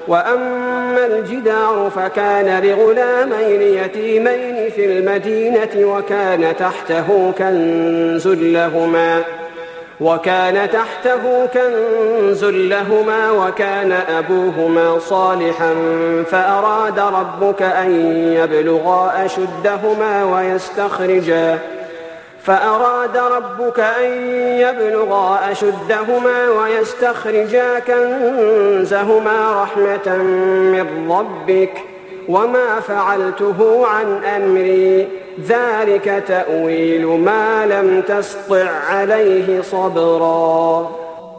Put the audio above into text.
وأما الجدار فكان لغلامين يتيمين في المدينة وكان تحته كنز لهما وكان أبوهما صالحا فأراد ربك أن يبلغا أشدهما ويستخرجا كنزهما رحمة من ربك وما فعلته عن أمري ذلك تأويل ما لم تسطع عليه صبرا